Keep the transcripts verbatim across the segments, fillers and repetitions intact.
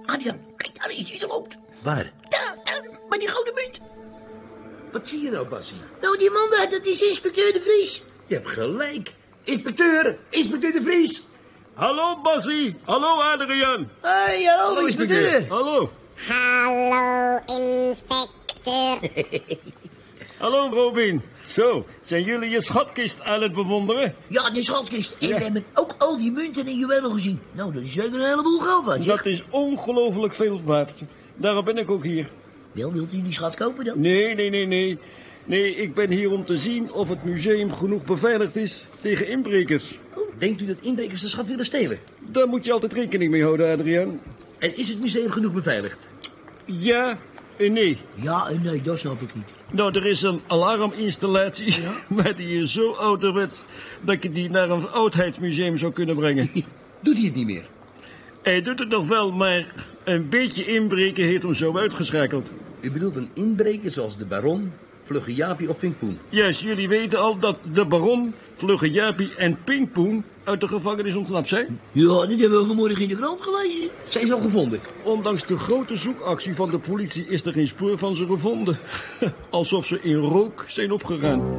Adrian, kijk, daar is hij, er loopt. Waar? Daar, daar, bij die gouden munt. Wat zie je nou, Bassie? Nou, die man daar, dat is inspecteur De Vries. Je hebt gelijk. Inspecteur, inspecteur De Vries. Hallo, Bassie. Hallo, Adriaan. Hey, hallo, Hallo, inspecteur. inspecteur. Hallo. Hallo, inspecteur. Hallo, Robin. Zo, zijn jullie je schatkist aan het bewonderen? Ja, de schatkist. En Ja. we hebben ook al die munten en juwelen gezien. Nou, dat is zeker een heleboel geld waard, zeg. Dat is ongelooflijk veel waard. Daarom ben ik ook hier. Wel, wilt u die schat kopen dan? Nee, nee, nee, nee. Nee, ik ben hier om te zien of het museum genoeg beveiligd is tegen inbrekers. Denkt u dat inbrekers de schat willen stelen? Daar moet je altijd rekening mee houden, Adriaan. En is het museum genoeg beveiligd? Ja en nee. Ja en nee, dat snap ik niet. Nou, er is een alarminstallatie, maar die is zo ouderwets dat je die naar een oudheidsmuseum zou kunnen brengen. Doet hij het niet meer? Hij doet het nog wel, maar een beetje inbreken heeft hem zo uitgeschakeld. U bedoelt een inbreker zoals de baron, Vlugge Jaapie of Pinkpoen? Juist, jullie weten al dat de baron, Vlugge Jaapie en Pinkpoen uit de gevangenis ontsnapt zijn. Ja, dat hebben we vanmorgen in de krant gelezen. Zijn ze al gevonden? Ondanks de grote zoekactie van de politie is er geen spoor van ze gevonden. Alsof ze in rook zijn opgegaan.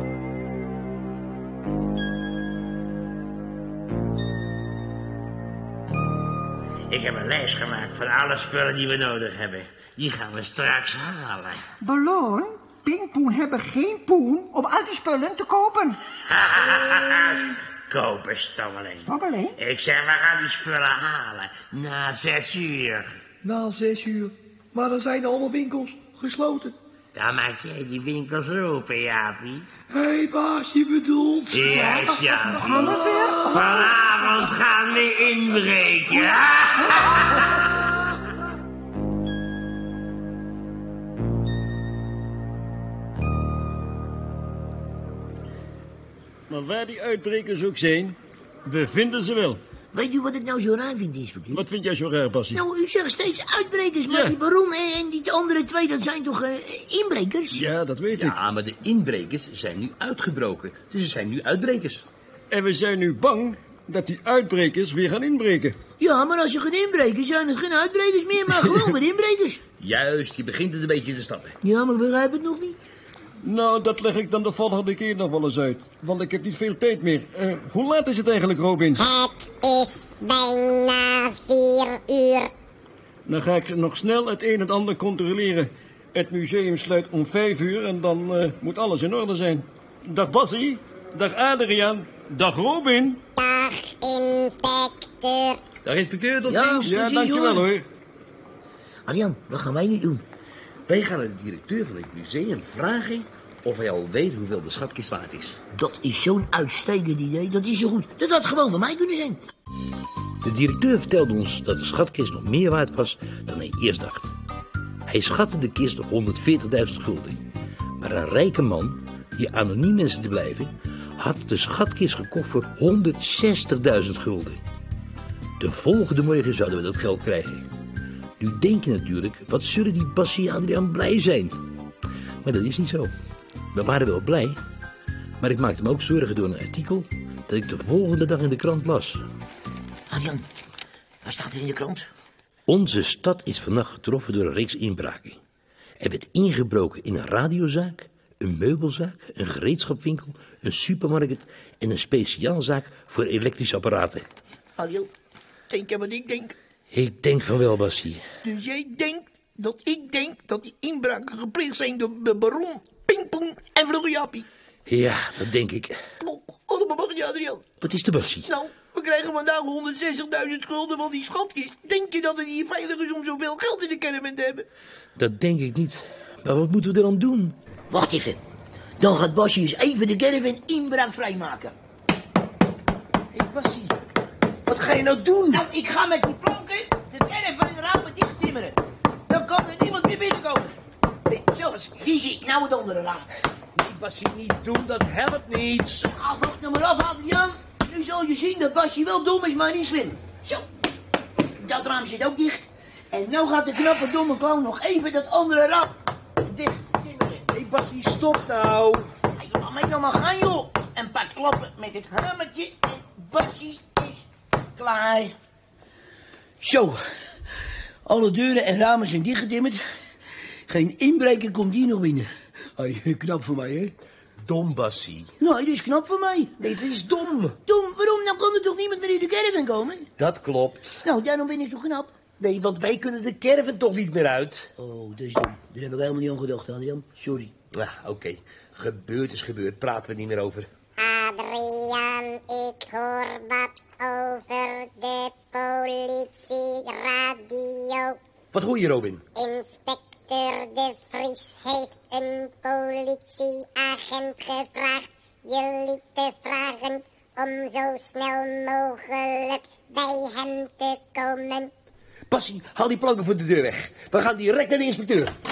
Ik heb een lijst gemaakt van alle spullen die we nodig hebben. Die gaan we straks halen. Baron, Pinkpoen hebben geen poen om al die spullen te kopen. Kopen, stommeling. Stommeling? Ik zeg, we gaan die spullen halen. Na zes uur. Na zes uur. Maar dan zijn alle winkels gesloten. Dan maak jij die winkels open, Jaapie. Hé, hey, baas, je bedoelt... Juist, Jaapie. Gaan we ver? Vanavond gaan we inbreken. Maar waar die uitbrekers ook zijn, we vinden ze wel. Weet u wat ik nou zo raar vind, inspecteur? Wat vind jij zo raar, Bassie? Nou, u zegt steeds uitbrekers, maar Ja. die baron en, en die andere twee, dat zijn toch uh, inbrekers? Ja, dat weet ik. Ja, maar de inbrekers zijn nu uitgebroken. Dus ze zijn nu uitbrekers. En we zijn nu bang dat die uitbrekers weer gaan inbreken. Ja, maar als je geen inbrekers zijn het geen uitbrekers meer, maar gewoon met inbrekers. Juist, je begint het een beetje te stappen. Ja, maar ik begrijp het nog niet. Nou, dat leg ik dan de volgende keer nog wel eens uit. Want ik heb niet veel tijd meer. Uh, hoe laat is het eigenlijk, Robin? Het is bijna vier uur. Dan ga ik nog snel het een en ander controleren. Het museum sluit om vijf uur en dan uh, moet alles in orde zijn. Dag Bassie, dag Adriaan, dag Robin. Dag, inspecteur. Dag inspecteur, tot Ja. ziens. Ja, Precies, dankjewel hoor. hoor. Arjan, wat gaan wij nu doen? Wij gaan aan de directeur van het museum vragen of hij al weet hoeveel de schatkist waard is. Dat is zo'n uitstekend idee, dat is zo goed. Dat had gewoon van mij kunnen zijn. De directeur vertelde ons dat de schatkist nog meer waard was dan hij eerst dacht. Hij schatte de kist op honderdveertigduizend gulden. Maar een rijke man, die anoniem wenste te blijven, had de schatkist gekocht voor honderdzestigduizend gulden. De volgende morgen zouden we dat geld krijgen. Nu denk je natuurlijk, wat zullen die Bassie en Adriaan blij zijn? Maar dat is niet zo. We waren wel blij, maar ik maakte me ook zorgen door een artikel dat ik de volgende dag in de krant las. Arjan, wat staat er in de krant? Onze stad is vannacht getroffen door een reeks inbraken. Er werd ingebroken in een radiozaak, een meubelzaak, een gereedschapwinkel, een supermarkt en een speciaalzaak voor elektrische apparaten. Arjan, denk je wat ik denk? Ik denk van wel, Bassie. Dus jij denkt dat ik denk dat die inbraken gepleegd zijn door de baron, Pinkpoen en Vlugge Jaapie. Ja, dat denk ik. Oh, allemaal mag je, Adriaan. Wat is de Bassie? Nou, we krijgen vandaag honderdzestigduizend gulden van die schatkist. Denk je dat het hier veilig is om zoveel geld in de caravan te hebben? Dat denk ik niet. Maar wat moeten we er dan doen? Wacht even. Dan gaat Basje eens even de caravan inbraakvrij maken. Hé, hey, Bassie. Wat ga je nou doen? Nou, ik ga met die planken de caravan ramen dicht timmeren. Dan kan er niemand meer binnenkomen. Zo, hier zie ik nou het andere raam. Nee, Bassie, niet doen. Dat helpt niet. Ah, wacht nou maar af, Adriaan. Nu zal je zien dat Basje wel dom is, maar niet slim. Zo. Dat raam zit ook dicht. En nou gaat de knappe domme clown nog even dat andere raam dicht timmeren. Hé, hey, Bassie, stop nou. Hey, laat mij nou maar gaan, joh. Een paar klappen met het hamertje en Bassie is klaar. Zo. Alle deuren en ramen zijn dichtgetimmerd. Geen inbreker komt hier nog binnen. Hey, knap voor mij, hè? Dom, Bassie. Nou, dit is knap voor mij. Nee, het is dom. Dom, waarom? Dan kan er toch niemand meer in de caravan komen? Dat klopt. Nou, daarom ben ik toch knap. Nee, want wij kunnen de caravan toch niet meer uit. Oh, dat is dom. Daar heb ik helemaal niet aan gedacht, Adriaan. Sorry. Nou, oké. Okay. Gebeurd is gebeurd. Praten we niet meer over. Adriaan, ik hoor wat over de politieradio. Wat hoor je, Robin? Inspecteur De Vries heeft een politieagent gevraagd jullie te vragen om zo snel mogelijk bij hem te komen. Bassie, haal die planken voor de deur weg. We gaan direct naar de inspecteur.